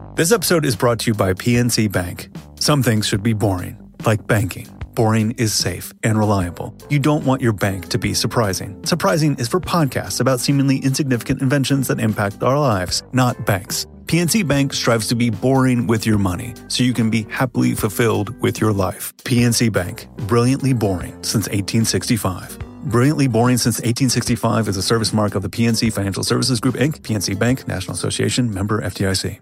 This episode is brought to you by PNC Bank. Some things should be boring, like banking. Boring is safe and reliable. You don't want your bank to be surprising. Surprising is for podcasts about seemingly insignificant inventions that impact our lives, not banks. PNC Bank strives to be boring with your money, so you can be happily fulfilled with your life. PNC Bank, brilliantly boring since 1865. Brilliantly Boring Since 1865 is a service mark of the PNC Financial Services Group, Inc., PNC Bank, National Association, member FDIC.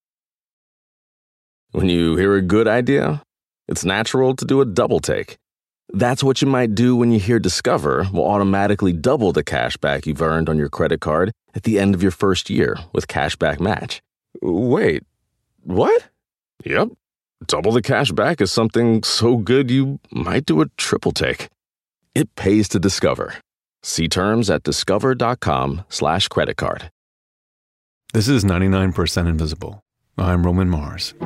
When you hear a good idea, it's natural to do a double take. That's what you might do when you hear Discover will automatically double the cash back you've earned on your credit card at the end of your first year with Cashback Match. Wait, what? Yep, double the cash back is something so good you might do a triple take. It pays to Discover. See terms at discover.com/creditcard. This is 99% Invisible. I'm Roman Mars.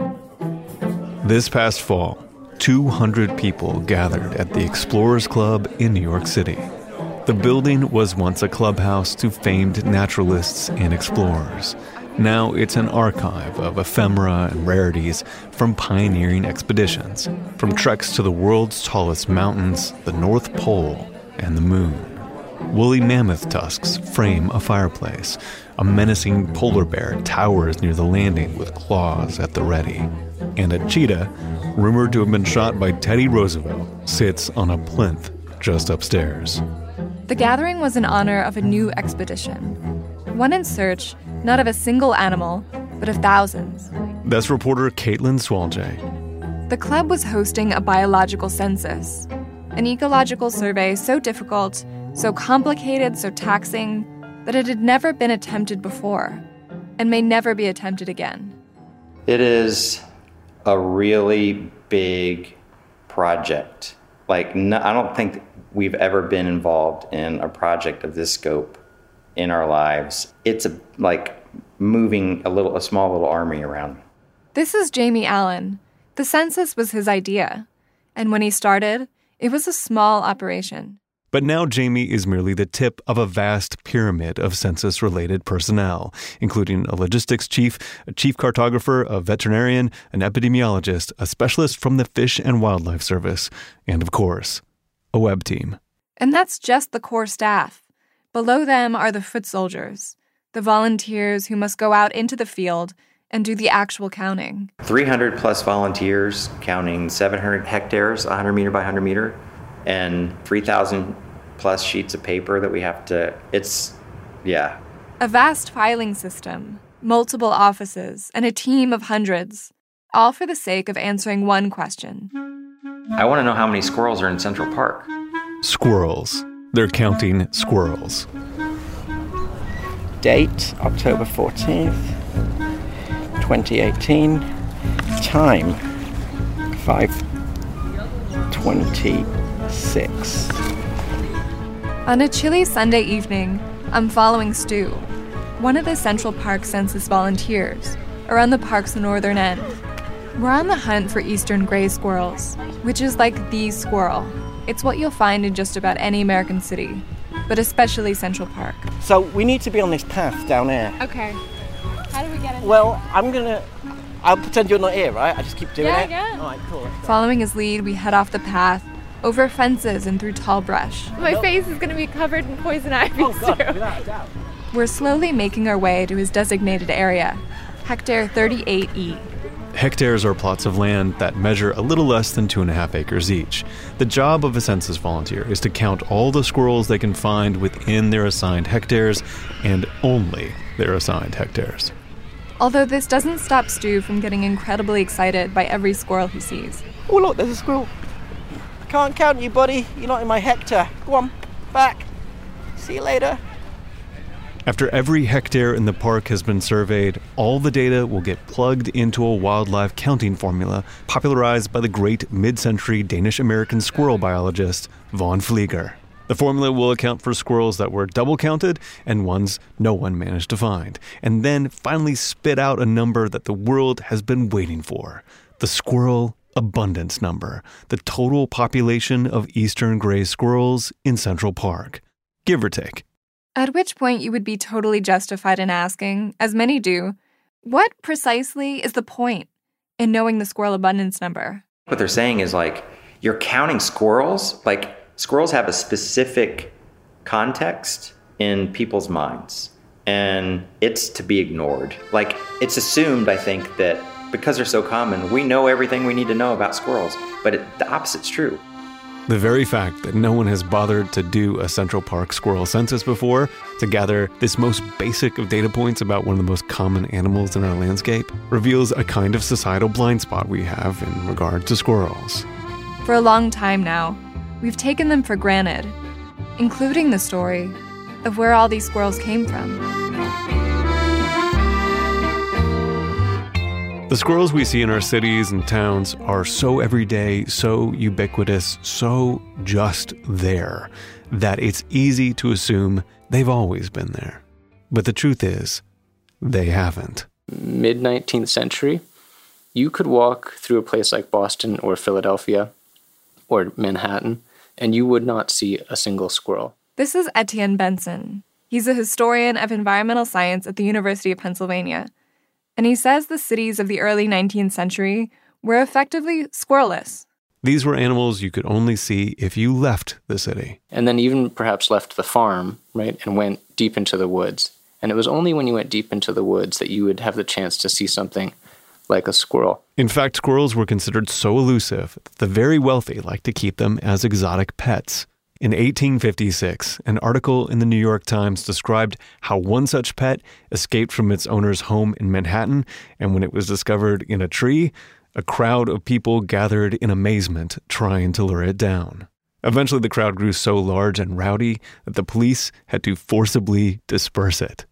This past fall, 200 people gathered at the Explorers Club in New York City. The building was once a clubhouse to famed naturalists and explorers. Now it's an archive of ephemera and rarities from pioneering expeditions, from treks to the world's tallest mountains, the North Pole, and the moon. Woolly mammoth tusks frame a fireplace. A menacing polar bear towers near the landing with claws at the ready. And a cheetah, rumored to have been shot by Teddy Roosevelt, sits on a plinth just upstairs. The gathering was in honor of a new expedition. One in search, not of a single animal, but of thousands. That's reporter Caitlin Swaljay. The club was hosting a biological census, an ecological survey so difficult, so complicated, so taxing, that it had never been attempted before, and may never be attempted again. It is a really big project. I don't think we've ever been involved in a project of this scope in our lives. It's like moving a small little army around. This is Jamie Allen. The census was his idea, and when he started, it was a small operation. But now Jamie is merely the tip of a vast pyramid of census-related personnel, including a logistics chief, a chief cartographer, a veterinarian, an epidemiologist, a specialist from the Fish and Wildlife Service, and of course, a web team. And that's just the core staff. Below them are the foot soldiers, the volunteers who must go out into the field and do the actual counting. 300 plus volunteers counting 700 hectares, 100 meter by 100 meter. And 3,000 plus sheets of paper that we have to, A vast filing system, multiple offices, and a team of hundreds, all for the sake of answering one question. I want to know how many squirrels are in Central Park. Squirrels. They're counting squirrels. Date, October 14th, 2018. Time, 5:20. On a chilly Sunday evening, I'm following Stu, one of the Central Park Census volunteers, around the park's northern end. We're on the hunt for eastern gray squirrels, which is like the squirrel. It's what you'll find in just about any American city, but especially Central Park. So we need to be on this path down here. Okay. How do we get in? Well, I'll pretend you're not here, right? I just keep doing it. Yeah. All right, cool. Following his lead, we head off the path, over fences and through tall brush. My face is going to be covered in poison ivy Oh, God, soon. without a doubt. We're slowly making our way to his designated area, Hectare 38E. Hectares are plots of land that measure a little less than 2.5 acres each. The job of a census volunteer is to count all the squirrels they can find within their assigned hectares, and only their assigned hectares. Although this doesn't stop Stu from getting incredibly excited by every squirrel he sees. Oh, look, there's a squirrel. I can't count you, buddy. You're not in my hectare. Go on, back. See you later. After every hectare in the park has been surveyed, all the data will get plugged into a wildlife counting formula popularized by the great mid-century Danish-American squirrel biologist von Flieger. The formula will account for squirrels that were double counted and ones no one managed to find, and then finally spit out a number that the world has been waiting for, the squirrel abundance number, the total population of eastern gray squirrels in Central Park, give or take. At which point you would be totally justified in asking, as many do, What precisely is the point in knowing the squirrel abundance number? What they're saying is like, you're counting squirrels. Like, squirrels have a specific context in people's minds, and it's to be ignored. Like, it's assumed, I think, that because they're so common, we know everything we need to know about squirrels, but the opposite's true. The very fact that no one has bothered to do a Central Park squirrel census before to gather this most basic of data points about one of the most common animals in our landscape reveals a kind of societal blind spot we have in regard to squirrels. For a long time now, we've taken them for granted, including the story of where all these squirrels came from. The squirrels we see in our cities and towns are so everyday, so ubiquitous, so just there, that it's easy to assume they've always been there. But the truth is, they haven't. Mid-19th century, you could walk through a place like Boston or Philadelphia or Manhattan, and you would not see a single squirrel. This is Etienne Benson. He's a historian of environmental science at the University of Pennsylvania. And he says the cities of the early 19th century were effectively squirrelless. These were animals you could only see if you left the city. And then even perhaps left the farm, right, and went deep into the woods. And it was only when you went deep into the woods that you would have the chance to see something like a squirrel. In fact, squirrels were considered so elusive that the very wealthy liked to keep them as exotic pets. In 1856, an article in the New York Times described how one such pet escaped from its owner's home in Manhattan, and when it was discovered in a tree, a crowd of people gathered in amazement trying to lure it down. Eventually, the crowd grew so large and rowdy that the police had to forcibly disperse it.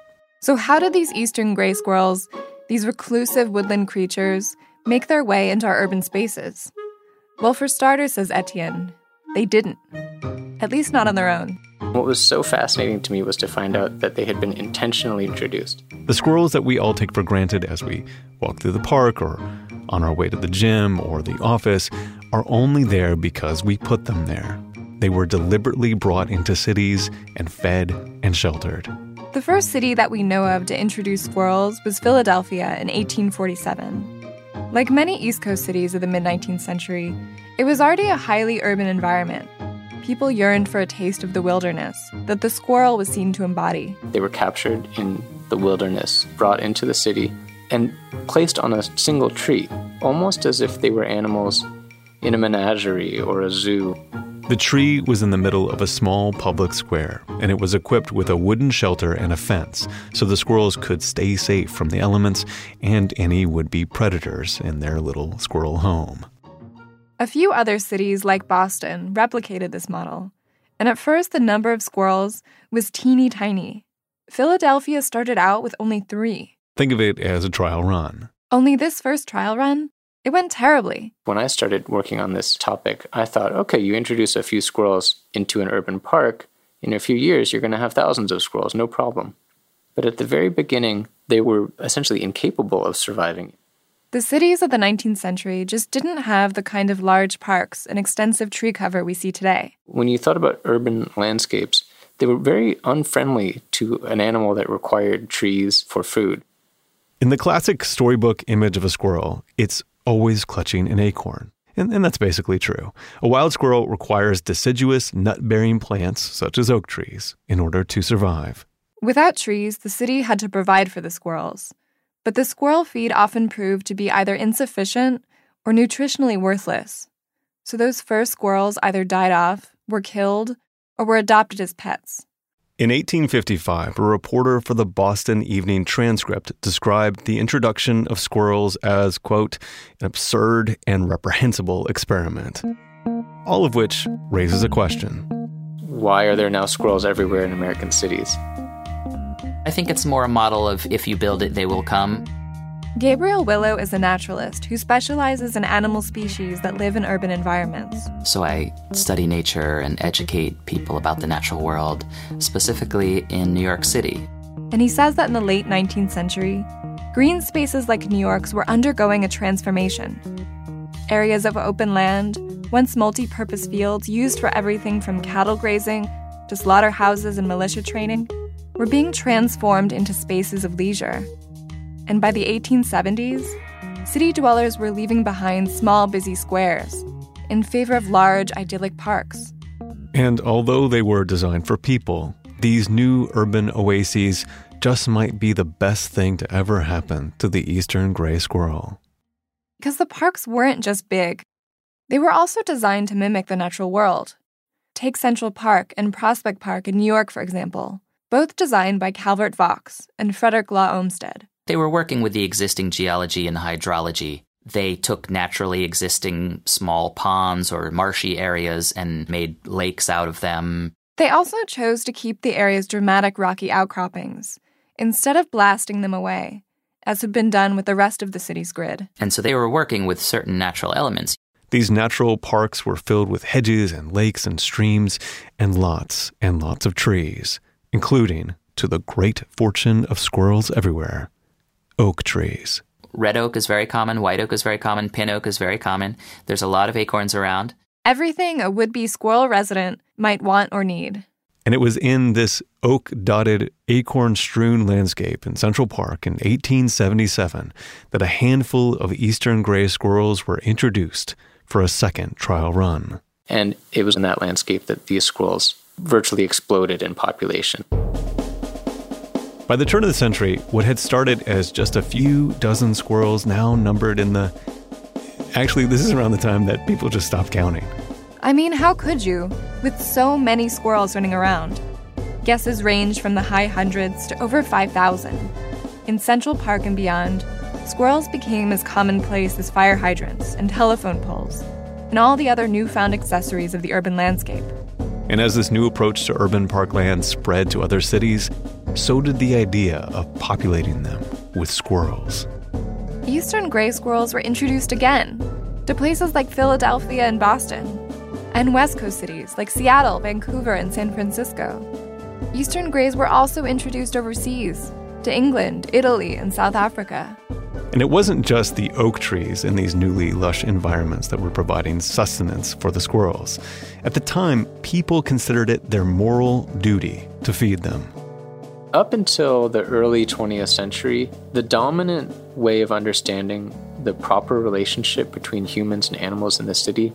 So how did these eastern gray squirrels, these reclusive woodland creatures, make their way into our urban spaces? Well, for starters, says Etienne, they didn't. At least not on their own. What was so fascinating to me was to find out that they had been intentionally introduced. The squirrels that we all take for granted as we walk through the park or on our way to the gym or the office are only there because we put them there. They were deliberately brought into cities and fed and sheltered. The first city that we know of to introduce squirrels was Philadelphia in 1847. Like many East Coast cities of the mid-19th century, it was already a highly urban environment. People yearned for a taste of the wilderness that the squirrel was seen to embody. They were captured in the wilderness, brought into the city, and placed on a single tree, almost as if they were animals in a menagerie or a zoo. The tree was in the middle of a small public square, and it was equipped with a wooden shelter and a fence, so the squirrels could stay safe from the elements and any would-be predators in their little squirrel home. A few other cities, like Boston, replicated this model. And at first, the number of squirrels was teeny tiny. Philadelphia started out with only 3. Think of it as a trial run. Only this first trial run, it went terribly. When I started working on this topic, I thought, okay, you introduce a few squirrels into an urban park, in a few years you're going to have thousands of squirrels, no problem. But at the very beginning, they were essentially incapable of surviving. The cities of the 19th century just didn't have the kind of large parks and extensive tree cover we see today. When you thought about urban landscapes, they were very unfriendly to an animal that required trees for food. In the classic storybook image of a squirrel, it's always clutching an acorn. And that's basically true. A wild squirrel requires deciduous nut-bearing plants, such as oak trees, in order to survive. Without trees, the city had to provide for the squirrels. But the squirrel feed often proved to be either insufficient or nutritionally worthless. So those first squirrels either died off, were killed, or were adopted as pets. In 1855, a reporter for the Boston Evening Transcript described the introduction of squirrels as, quote, an absurd and reprehensible experiment. All of which raises a question. Why are there now squirrels everywhere in American cities? I think it's more a model of if you build it, they will come. Gabriel Willow is a naturalist who specializes in animal species that live in urban environments. So I study nature and educate people about the natural world, specifically in New York City. And he says that in the late 19th century, green spaces like New York's were undergoing a transformation. Areas of open land, once multi-purpose fields used for everything from cattle grazing to slaughterhouses and militia training, were being transformed into spaces of leisure. And by the 1870s, city dwellers were leaving behind small, busy squares in favor of large, idyllic parks. And although they were designed for people, these new urban oases just might be the best thing to ever happen to the eastern gray squirrel. Because the parks weren't just big. They were also designed to mimic the natural world. Take Central Park and Prospect Park in New York, for example, both designed by Calvert Vaux and Frederick Law Olmsted. They were working with the existing geology and hydrology. They took naturally existing small ponds or marshy areas and made lakes out of them. They also chose to keep the area's dramatic rocky outcroppings, instead of blasting them away, as had been done with the rest of the city's grid. And so they were working with certain natural elements. These natural parks were filled with hedges and lakes and streams and lots of trees, including, to the great fortune of squirrels everywhere, oak trees. Red oak is very common, white oak is very common, pin oak is very common. There's a lot of acorns around. Everything a would-be squirrel resident might want or need. And it was in this oak-dotted, acorn-strewn landscape in Central Park in 1877 that a handful of eastern gray squirrels were introduced for a second trial run. And it was in that landscape that these squirrels virtually exploded in population. By the turn of the century, what had started as just a few dozen squirrels now numbered in the... Actually, this is around the time that people just stopped counting. I mean, how could you, with so many squirrels running around? Guesses range from the high hundreds to over 5,000. In Central Park and beyond, squirrels became as commonplace as fire hydrants and telephone poles, and all the other newfound accessories of the urban landscape. And as this new approach to urban parkland spread to other cities, so did the idea of populating them with squirrels. Eastern gray squirrels were introduced again to places like Philadelphia and Boston, and West Coast cities like Seattle, Vancouver, and San Francisco. Eastern grays were also introduced overseas, to England, Italy, and South Africa. And it wasn't just the oak trees in these newly lush environments that were providing sustenance for the squirrels. At the time, people considered it their moral duty to feed them. Up until the early 20th century, the dominant way of understanding the proper relationship between humans and animals in the city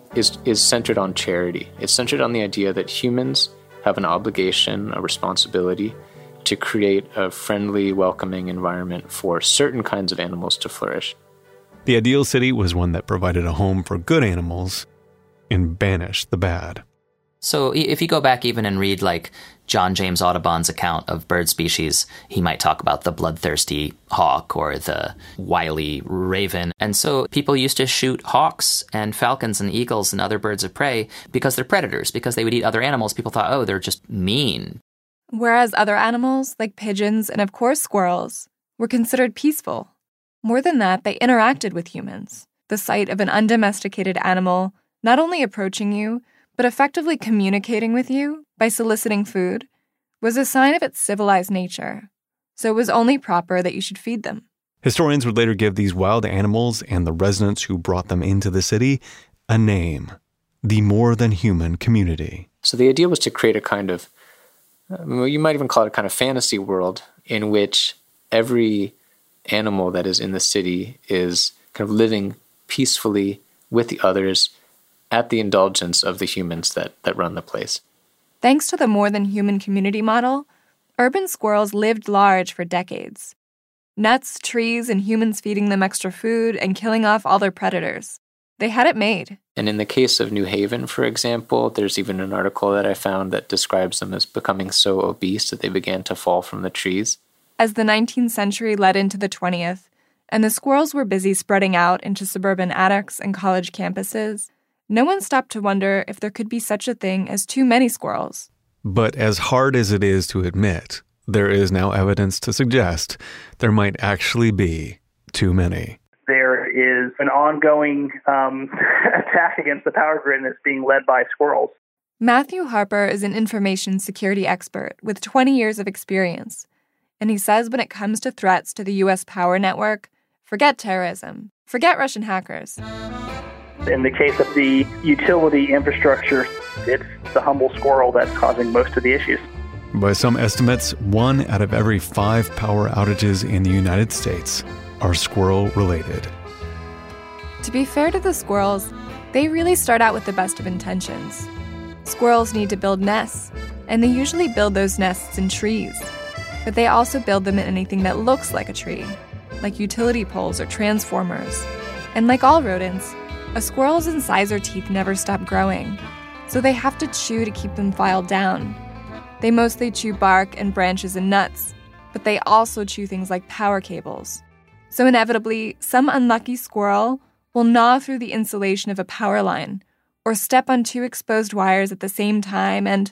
is centered on charity. It's centered on the idea that humans have an obligation, a responsibility to create a friendly, welcoming environment for certain kinds of animals to flourish. The ideal city was one that provided a home for good animals and banished the bad. So if you go back even and read like John James Audubon's account of bird species, he might talk about the bloodthirsty hawk or the wily raven. And so people used to shoot hawks and falcons and eagles and other birds of prey because they're predators, because they would eat other animals. People thought, oh, they're just mean. Whereas other animals, like pigeons and of course squirrels, were considered peaceful. More than that, they interacted with humans. The sight of an undomesticated animal not only approaching you, but effectively communicating with you by soliciting food, was a sign of its civilized nature. So it was only proper that you should feed them. Historians would later give these wild animals and the residents who brought them into the city a name: the more than human community. So the idea was to create a kind of, you might even call it a kind of fantasy world in which every animal that is in the city is kind of living peacefully with the others at the indulgence of the humans that run the place. Thanks to the more than human community model, urban squirrels lived large for decades. Nuts, trees, and humans feeding them extra food and killing off all their predators. They had it made. And in the case of New Haven, for example, there's even an article that I found that describes them as becoming so obese that they began to fall from the trees. As the 19th century led into the 20th, and the squirrels were busy spreading out into suburban attics and college campuses, no one stopped to wonder if there could be such a thing as too many squirrels. But as hard as it is to admit, there is now evidence to suggest there might actually be too many. There is an ongoing attack against the power grid, and it's being led by squirrels. Matthew Harper is an information security expert with 20 years of experience. And he says when it comes to threats to the U.S. power network, forget terrorism, forget Russian hackers. In the case of the utility infrastructure, it's the humble squirrel that's causing most of the issues. By some estimates, 1 out of every 5 power outages in the United States are squirrel-related. To be fair to the squirrels, they really start out with the best of intentions. Squirrels need to build nests, and they usually build those nests in trees. But they also build them in anything that looks like a tree, like utility poles or transformers. And like all rodents, a squirrel's incisor teeth never stop growing, so they have to chew to keep them filed down. They mostly chew bark and branches and nuts, but they also chew things like power cables. So inevitably, some unlucky squirrel will gnaw through the insulation of a power line, or step on 2 exposed wires at the same time and...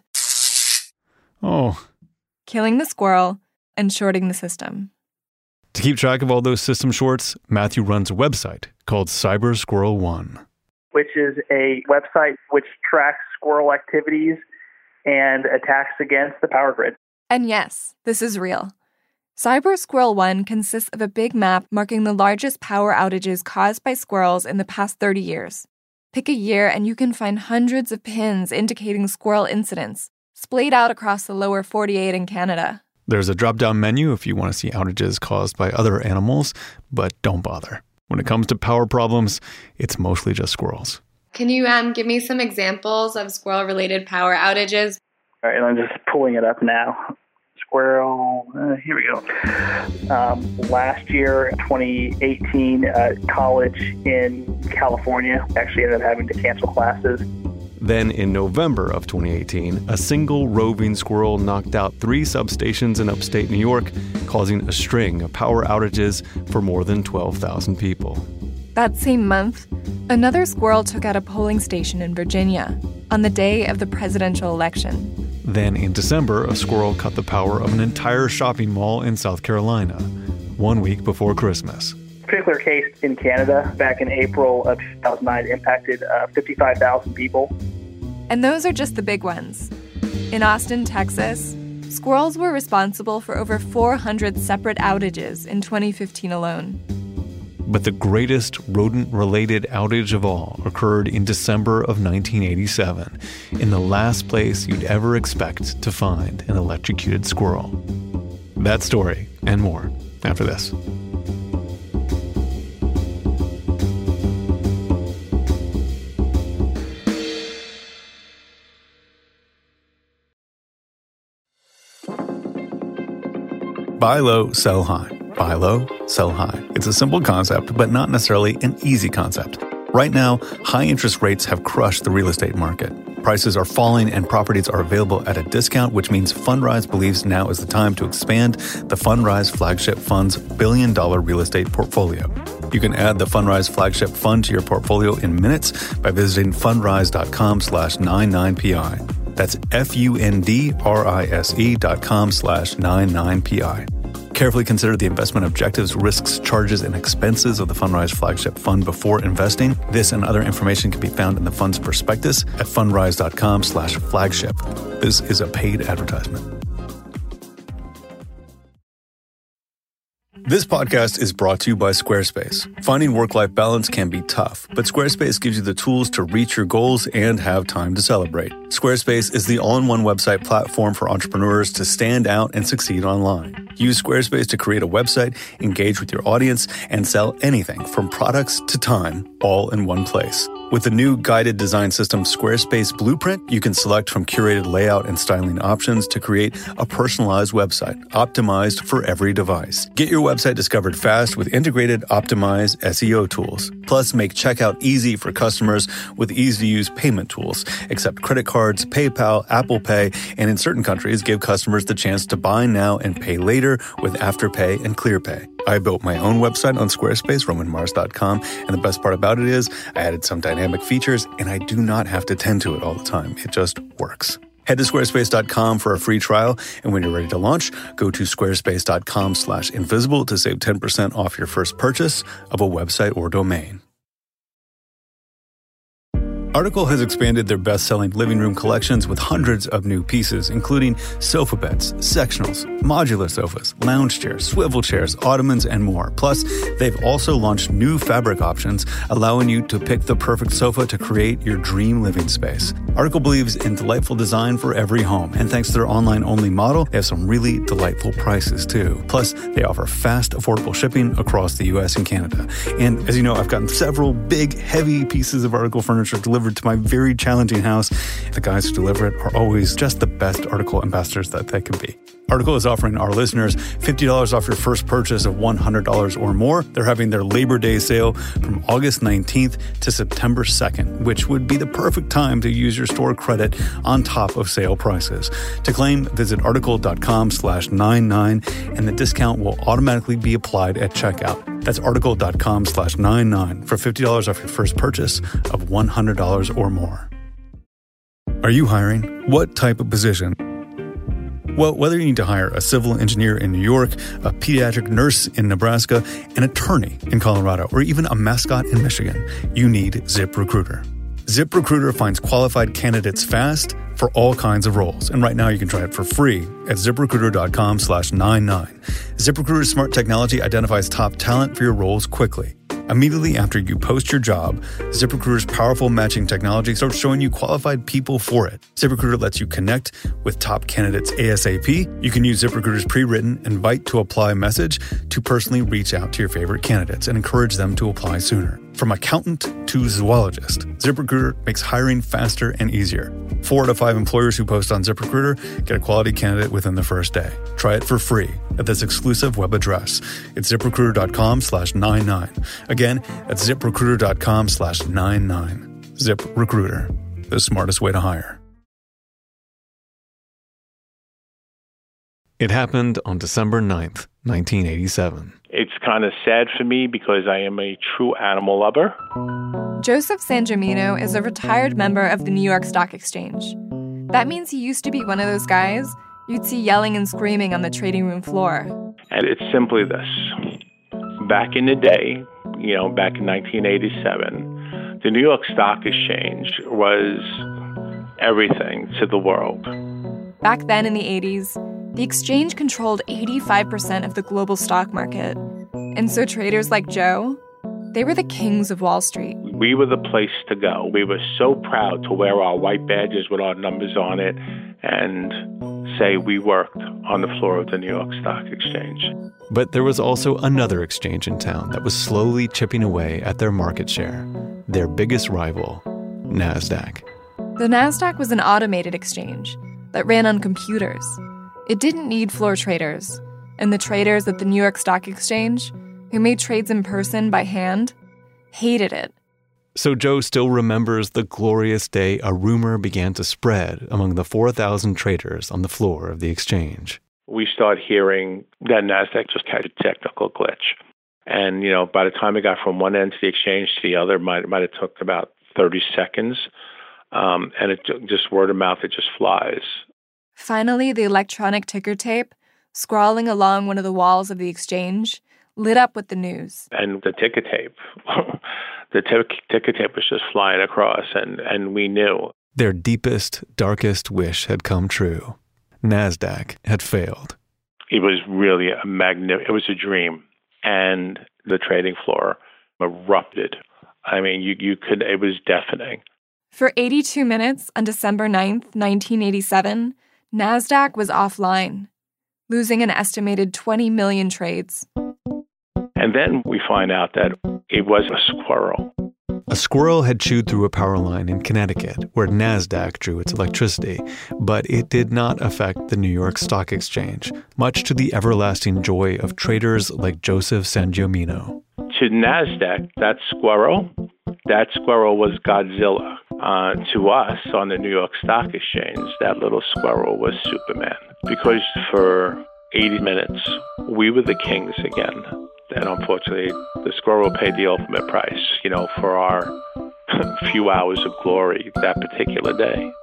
killing the squirrel and shorting the system. To keep track of all those system shorts, Matthew runs a website called Cyber Squirrel One, which is a website which tracks squirrel activities and attacks against the power grid. And yes, this is real. Cyber Squirrel One consists of a big map marking the largest power outages caused by squirrels in the past 30 years. Pick a year and you can find hundreds of pins indicating squirrel incidents, splayed out across the lower 48 in Canada. There's a drop-down menu if you want to see outages caused by other animals, but don't bother. When it comes to power problems, it's mostly just squirrels. Can you give me some examples of squirrel-related power outages? All right, I'm just pulling it up now. Squirrel, here we go. Last year, 2018, college in California actually ended up having to cancel classes. Then in November of 2018, a single roving squirrel knocked out 3 substations in upstate New York, causing a string of power outages for more than 12,000 people. That same month, another squirrel took out a polling station in Virginia on the day of the presidential election. Then in December, a squirrel cut the power of an entire shopping mall in South Carolina, 1 week before Christmas. A particular case in Canada back in April of 2009 impacted 55,000 people. And those are just the big ones. In Austin, Texas, squirrels were responsible for over 400 separate outages in 2015 alone. But the greatest rodent-related outage of all occurred in December of 1987, in the last place you'd ever expect to find an electrocuted squirrel. That story and more after this. Buy low, sell high. Buy low, sell high. It's a simple concept, but not necessarily an easy concept. Right now, high interest rates have crushed the real estate market. Prices are falling and properties are available at a discount, which means Fundrise believes now is the time to expand the Fundrise Flagship Fund's $1 billion real estate portfolio. You can add the Fundrise Flagship Fund to your portfolio in minutes by visiting fundrise.com/99PI. That's fundrise.com/99PI. Carefully consider the investment objectives, risks, charges, and expenses of the Fundrise Flagship Fund before investing. This and other information can be found in the fund's prospectus at fundrise.com/flagship. This is a paid advertisement. This podcast is brought to you by Squarespace. Finding work-life balance can be tough, but Squarespace gives you the tools to reach your goals and have time to celebrate. Squarespace is the all-in-one website platform for entrepreneurs to stand out and succeed online. Use Squarespace to create a website, engage with your audience, and sell anything from products to time, all in one place. With the new guided design system Squarespace Blueprint, you can select from curated layout and styling options to create a personalized website, optimized for every device. Get your website discovered fast with integrated, optimized SEO tools. Plus, make checkout easy for customers with easy-to-use payment tools. Accept credit cards, PayPal, Apple Pay, and in certain countries, give customers the chance to buy now and pay later with Afterpay and ClearPay. I built my own website on Squarespace, RomanMars.com, and the best part about it is I added some dynamic features, and I do not have to tend to it all the time. It just works. Head to squarespace.com for a free trial, and when you're ready to launch, go to squarespace.com/invisible to save 10% off your first purchase of a website or domain. Article has expanded their best-selling living room collections with hundreds of new pieces, including sofa beds, sectionals, modular sofas, lounge chairs, swivel chairs, ottomans, and more. Plus, they've also launched new fabric options, allowing you to pick the perfect sofa to create your dream living space. Article believes in delightful design for every home, and thanks to their online-only model, they have some really delightful prices too. Plus, they offer fast, affordable shipping across the U.S. and Canada. And as you know, I've gotten several big, heavy pieces of Article furniture delivered to my very challenging house. The guys who deliver it are always just the best Article ambassadors that they can be. Article is offering our listeners $50 off your first purchase of $100 or more. They're having their Labor Day sale from August 19th to September 2nd, which would be the perfect time to use your store credit on top of sale prices. To claim, visit article.com/99 and the discount will automatically be applied at checkout. That's article.com/99 for $50 off your first purchase of $100 or more. Are you hiring? What type of position? Well, whether you need to hire a civil engineer in New York, a pediatric nurse in Nebraska, an attorney in Colorado, or even a mascot in Michigan, you need ZipRecruiter. ZipRecruiter finds qualified candidates fast for all kinds of roles. And right now you can try it for free at ZipRecruiter.com/99. ZipRecruiter's smart technology identifies top talent for your roles quickly. Immediately after you post your job, ZipRecruiter's powerful matching technology starts showing you qualified people for it. ZipRecruiter lets you connect with top candidates ASAP. You can use ZipRecruiter's pre-written invite to apply message to personally reach out to your favorite candidates and encourage them to apply sooner. From accountant to zoologist, ZipRecruiter makes hiring faster and easier. 4 out of 5 employers who post on ZipRecruiter get a quality candidate within the first day. Try it for free at this exclusive web address. It's ZipRecruiter.com/99. Again, that's ZipRecruiter.com/99. ZipRecruiter, the smartest way to hire. It happened on December 9th, 1987. It's kind of sad for me because I am a true animal lover. Joseph Sangiomino is a retired member of the New York Stock Exchange. That means he used to be one of those guys you'd see yelling and screaming on the trading room floor. And it's simply this. Back in the day, back in 1987, the New York Stock Exchange was everything to the world. Back then in the 80s, the exchange controlled 85% of the global stock market. And so traders like Joe, they were the kings of Wall Street. We were the place to go. We were so proud to wear our white badges with our numbers on it and say we worked on the floor of the New York Stock Exchange. But there was also another exchange in town that was slowly chipping away at their market share, their biggest rival, NASDAQ. The NASDAQ was an automated exchange that ran on computers. It didn't need floor traders, and the traders at the New York Stock Exchange, who made trades in person by hand, hated it. So Joe still remembers the glorious day a rumor began to spread among the 4,000 traders on the floor of the exchange. We start hearing that NASDAQ just had a technical glitch. And, by the time it got from one end of the exchange to the other, might have took about 30 seconds. And it just word of mouth, it just flies. Finally, the electronic ticker tape, scrawling along one of the walls of the exchange, lit up with the news. And the ticker tape, ticker tape was just flying across, and we knew. Their deepest, darkest wish had come true. NASDAQ had failed. It was really it was a dream. And the trading floor erupted. I mean, it was deafening. For 82 minutes on December 9th, 1987, NASDAQ was offline, losing an estimated 20 million trades. And then we find out that it was a squirrel. A squirrel had chewed through a power line in Connecticut, where NASDAQ drew its electricity, but it did not affect the New York Stock Exchange, much to the everlasting joy of traders like Joseph Sangiomino. To NASDAQ, that squirrel was Godzilla. To us on the New York Stock Exchange, that little squirrel was Superman. Because for 80 minutes, we were the kings again. And unfortunately, the squirrel paid the ultimate price, for our few hours of glory that particular day.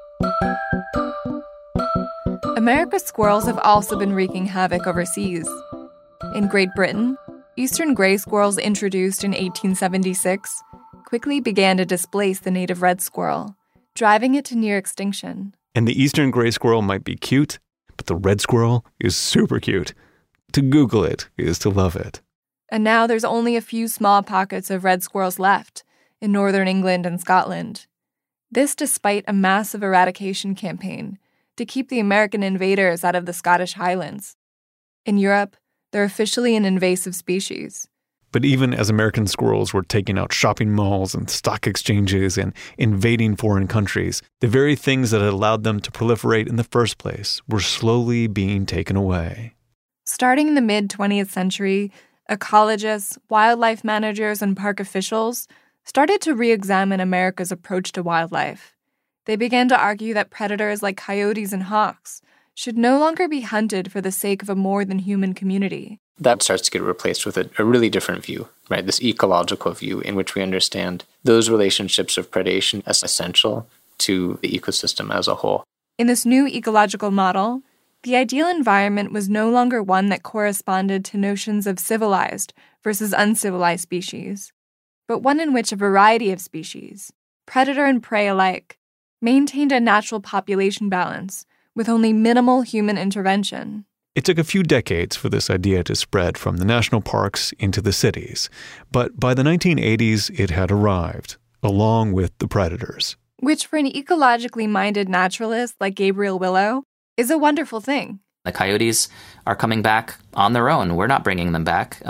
America's squirrels have also been wreaking havoc overseas. In Great Britain, eastern gray squirrels introduced in 1876 quickly began to displace the native red squirrel, driving it to near extinction. And the eastern gray squirrel might be cute, but the red squirrel is super cute. To Google it is to love it. And now there's only a few small pockets of red squirrels left in northern England and Scotland. This despite a massive eradication campaign to keep the American invaders out of the Scottish Highlands. In Europe, they're officially an invasive species. But even as American squirrels were taking out shopping malls and stock exchanges and invading foreign countries, the very things that had allowed them to proliferate in the first place were slowly being taken away. Starting in the mid-20th century, ecologists, wildlife managers, and park officials started to re-examine America's approach to wildlife. They began to argue that predators like coyotes and hawks should no longer be hunted for the sake of a more than human community. That starts to get replaced with a really different view, right? This ecological view in which we understand those relationships of predation as essential to the ecosystem as a whole. In this new ecological model, the ideal environment was no longer one that corresponded to notions of civilized versus uncivilized species, but one in which a variety of species, predator and prey alike, maintained a natural population balance with only minimal human intervention. It took a few decades for this idea to spread from the national parks into the cities, but by the 1980s it had arrived, along with the predators. Which for an ecologically minded naturalist like Gabriel Willow is a wonderful thing. The coyotes are coming back on their own. We're not bringing them back.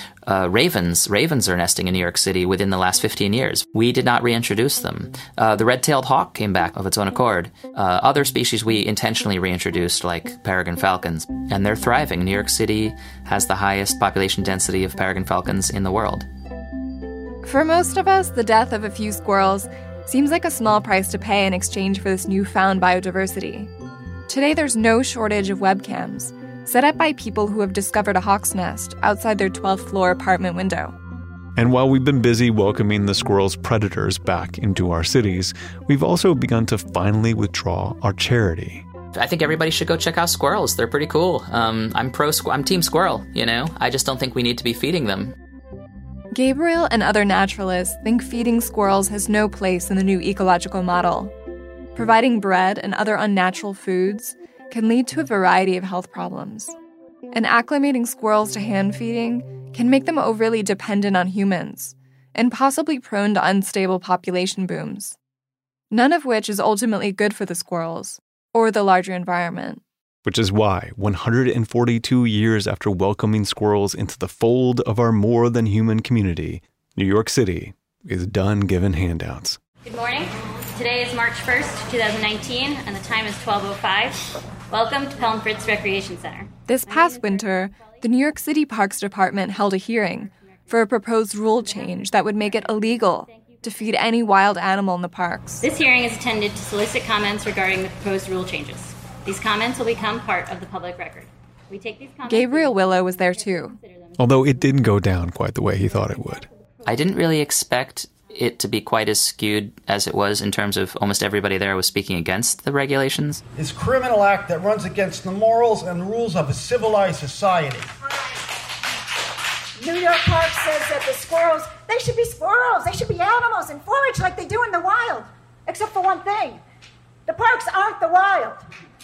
Ravens are nesting in New York City within the last 15 years. We did not reintroduce them. The red-tailed hawk came back of its own accord. Other species we intentionally reintroduced, like peregrine falcons, and they're thriving. New York City has the highest population density of peregrine falcons in the world. For most of us, the death of a few squirrels seems like a small price to pay in exchange for this newfound biodiversity. Today, there's no shortage of webcams set up by people who have discovered a hawk's nest outside their 12th floor apartment window. And while we've been busy welcoming the squirrel's predators back into our cities, we've also begun to finally withdraw our charity. I think everybody should go check out squirrels. They're pretty cool. I'm team squirrel, you know? I just don't think we need to be feeding them. Gabriel and other naturalists think feeding squirrels has no place in the new ecological model. Providing bread and other unnatural foods can lead to a variety of health problems. And acclimating squirrels to hand feeding can make them overly dependent on humans and possibly prone to unstable population booms. None of which is ultimately good for the squirrels or the larger environment. Which is why, 142 years after welcoming squirrels into the fold of our more than human community, New York City is done giving handouts. Good morning. Today is March 1st, 2019, and the time is 12:05. Welcome to Pelham Fritz Recreation Center. This past winter, the New York City Parks Department held a hearing for a proposed rule change that would make it illegal to feed any wild animal in the parks. This hearing is intended to solicit comments regarding the proposed rule changes. These comments will become part of the public record. We take these comments. Gabriel Willow was there too. Although it didn't go down quite the way he thought it would. I didn't really expect it to be quite as skewed as it was in terms of almost everybody there was speaking against the regulations. It's a criminal act that runs against the morals and rules of a civilized society. New York Park says that the squirrels, they should be squirrels, they should be animals and forage like they do in the wild. Except for one thing, the parks aren't the wild.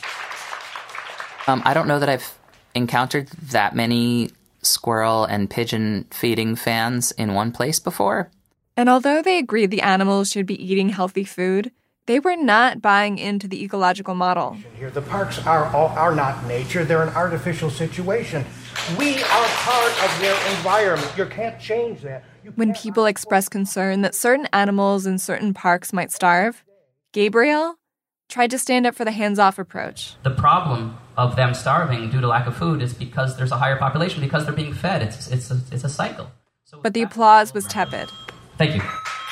I don't know that I've encountered that many squirrel and pigeon feeding fans in one place before. And although they agreed the animals should be eating healthy food, they were not buying into the ecological model. Here, the parks are not nature, they're an artificial situation. We are part of their environment. You can't change that. When people expressed concern that certain animals in certain parks might starve, Gabriel tried to stand up for the hands-off approach. The problem of them starving due to lack of food is because there's a higher population, because they're being fed. It's a cycle. But the applause was tepid. Thank you.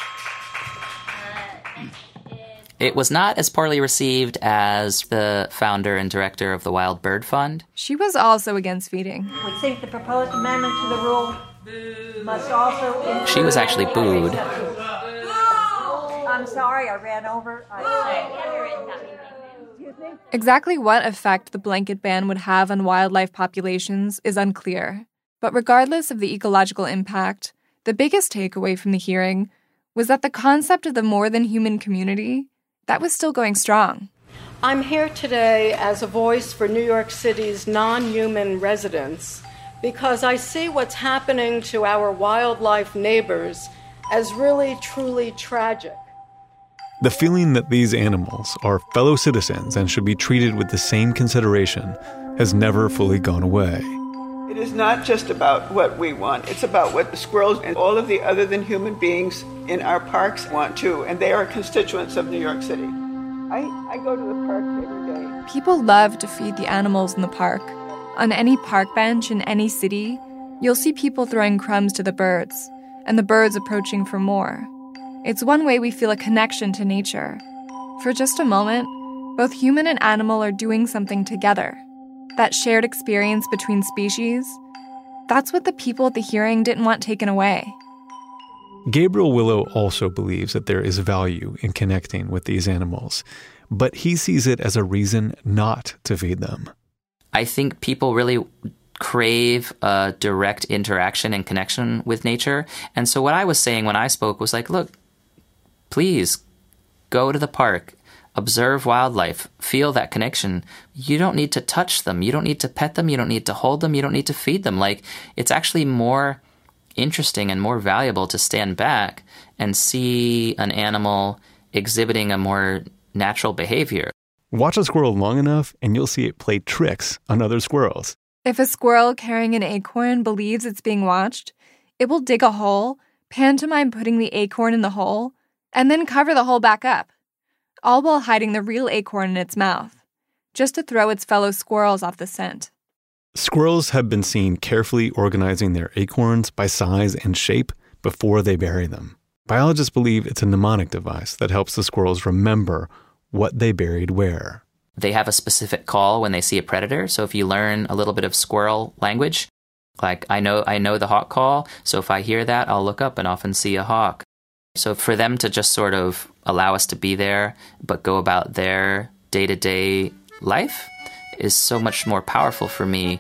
It was not as poorly received as the founder and director of the Wild Bird Fund. She was also against feeding. We think the proposed amendment to the rule must also include... She was actually booed. I'm sorry, I ran over. Excuse me? Exactly what effect the blanket ban would have on wildlife populations is unclear. But regardless of the ecological impact, the biggest takeaway from the hearing was that the concept of the more than human community, that was still going strong. I'm here today as a voice for New York City's non-human residents because I see what's happening to our wildlife neighbors as really, truly tragic. The feeling that these animals are fellow citizens and should be treated with the same consideration has never fully gone away. It is not just about what we want. It's about what the squirrels and all of the other than human beings in our parks want too, and they are constituents of New York City. I go to the park every day. People love to feed the animals in the park. On any park bench in any city, you'll see people throwing crumbs to the birds, and the birds approaching for more. It's one way we feel a connection to nature. For just a moment, both human and animal are doing something together. That shared experience between species, that's what the people at the hearing didn't want taken away. Gabriel Willow also believes that there is value in connecting with these animals, but he sees it as a reason not to feed them. I think people really crave a direct interaction and connection with nature. And so what I was saying when I spoke was like, look, please go to the park, observe wildlife, feel that connection. You don't need to touch them. You don't need to pet them. You don't need to hold them. You don't need to feed them. Like, it's actually more interesting and more valuable to stand back and see an animal exhibiting a more natural behavior. Watch a squirrel long enough and you'll see it play tricks on other squirrels. If a squirrel carrying an acorn believes it's being watched, it will dig a hole, pantomime putting the acorn in the hole, and then cover the hole back up, all while hiding the real acorn in its mouth, just to throw its fellow squirrels off the scent. Squirrels have been seen carefully organizing their acorns by size and shape before they bury them. Biologists believe it's a mnemonic device that helps the squirrels remember what they buried where. They have a specific call when they see a predator. So if you learn a little bit of squirrel language, like I know the hawk call, so if I hear that, I'll look up and often see a hawk. So for them to just sort of allow us to be there, but go about their day-to-day life is so much more powerful for me.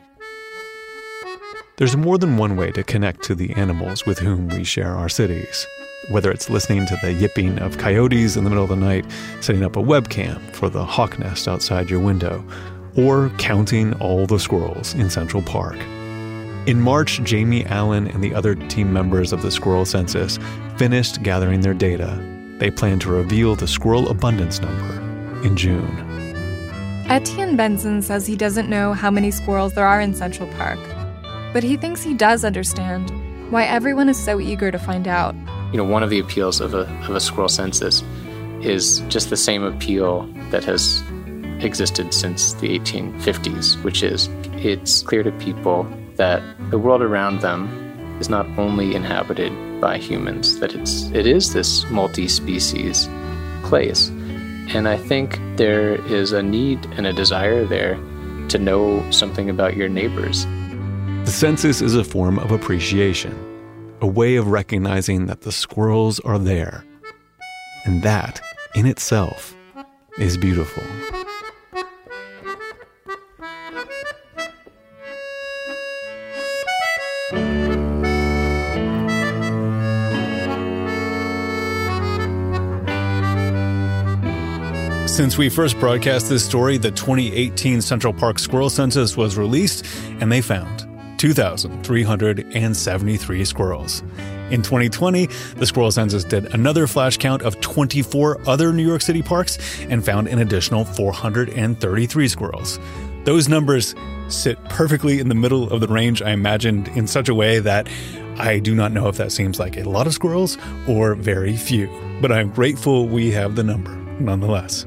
There's more than one way to connect to the animals with whom we share our cities. Whether it's listening to the yipping of coyotes in the middle of the night, setting up a webcam for the hawk nest outside your window, or counting all the squirrels in Central Park. In March, Jamie Allen and the other team members of the Squirrel Census finished gathering their data. They plan to reveal the squirrel abundance number in June. Etienne Benson says he doesn't know how many squirrels there are in Central Park, but he thinks he does understand why everyone is so eager to find out. You know, one of the appeals of a squirrel census is just the same appeal that has existed since the 1850s, which is it's clear to people that the world around them is not only inhabited by humans, that it is this multi-species place. And I think there is a need and a desire there to know something about your neighbors. The census is a form of appreciation, a way of recognizing that the squirrels are there. And that, in itself, is beautiful. Since we first broadcast this story, the 2018 Central Park Squirrel Census was released, and they found 2,373 squirrels. In 2020, the Squirrel Census did another flash count of 24 other New York City parks and found an additional 433 squirrels. Those numbers sit perfectly in the middle of the range I imagined, in such a way that I do not know if that seems like a lot of squirrels or very few, but I'm grateful we have the number nonetheless.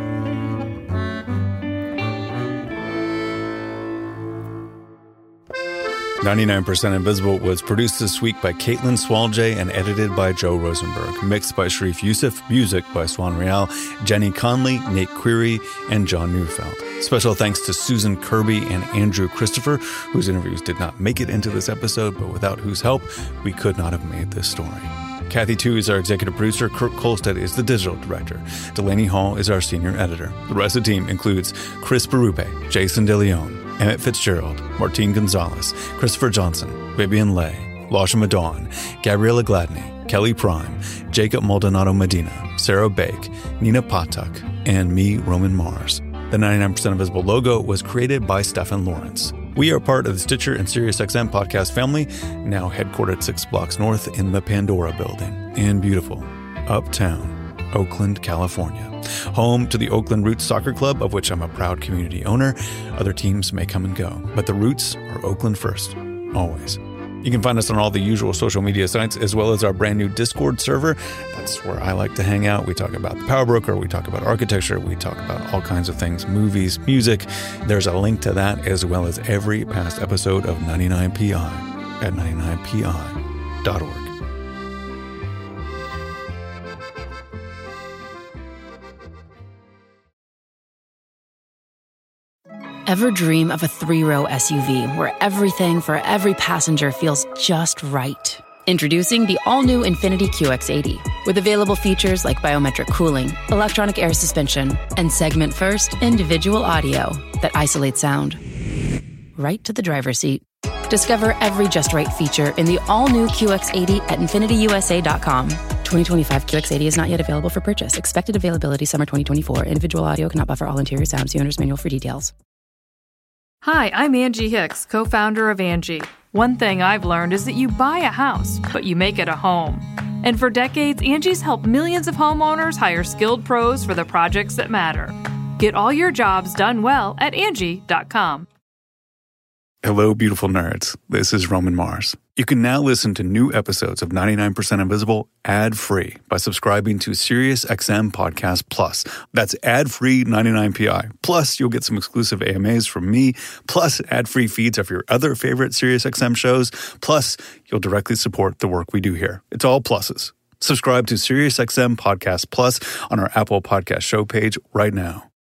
99% Invisible was produced this week by Caitlin Swaljay and edited by Joe Rosenberg. Mixed by Sharif Youssef, music by Swan Real, Jenny Conley, Nate Query, and John Neufeld. Special thanks to Susan Kirby and Andrew Christopher, whose interviews did not make it into this episode, but without whose help, we could not have made this story. Kathy Tu is our executive producer. Kirk Kolstad is the digital director. Delaney Hall is our senior editor. The rest of the team includes Chris Barupe, Jason DeLeon, Emmett Fitzgerald, Martine Gonzalez, Christopher Johnson, Vivian Leigh, Lashma Dawn, Gabriella Gladney, Kelly Prime, Jacob Maldonado Medina, Sarah Bake, Nina Patak, and me, Roman Mars. The 99% Invisible logo was created by Stefan Lawrence. We are part of the Stitcher and SiriusXM podcast family, now headquartered 6 blocks north in the Pandora building in beautiful Uptown Oakland, California. Home to the Oakland Roots Soccer Club, of which I'm a proud community owner. Other teams may come and go, but the Roots are Oakland first, always. You can find us on all the usual social media sites, as well as our brand new Discord server. That's where I like to hang out. We talk about the Power Broker, we talk about architecture, we talk about all kinds of things, movies, music. There's a link to that, as well as every past episode of 99PI at 99pi.org. Ever dream of a 3-row SUV where everything for every passenger feels just right? Introducing the all-new Infiniti QX80 with available features like biometric cooling, electronic air suspension, and segment-first individual audio that isolates sound right to the driver's seat. Discover every just right feature in the all-new QX80 at InfinityUSA.com. 2025 QX80 is not yet available for purchase. Expected availability summer 2024. Individual audio cannot buffer all interior sounds. See owner's manual for details. Hi, I'm Angie Hicks, co-founder of Angie. One thing I've learned is that you buy a house, but you make it a home. And for decades, Angie's helped millions of homeowners hire skilled pros for the projects that matter. Get all your jobs done well at Angie.com. Hello, beautiful nerds. This is Roman Mars. You can now listen to new episodes of 99% Invisible ad-free by subscribing to SiriusXM Podcast Plus. That's ad-free 99PI. Plus, you'll get some exclusive AMAs from me, plus ad-free feeds of your other favorite SiriusXM shows, plus you'll directly support the work we do here. It's all pluses. Subscribe to SiriusXM Podcast Plus on our Apple Podcast show page right now.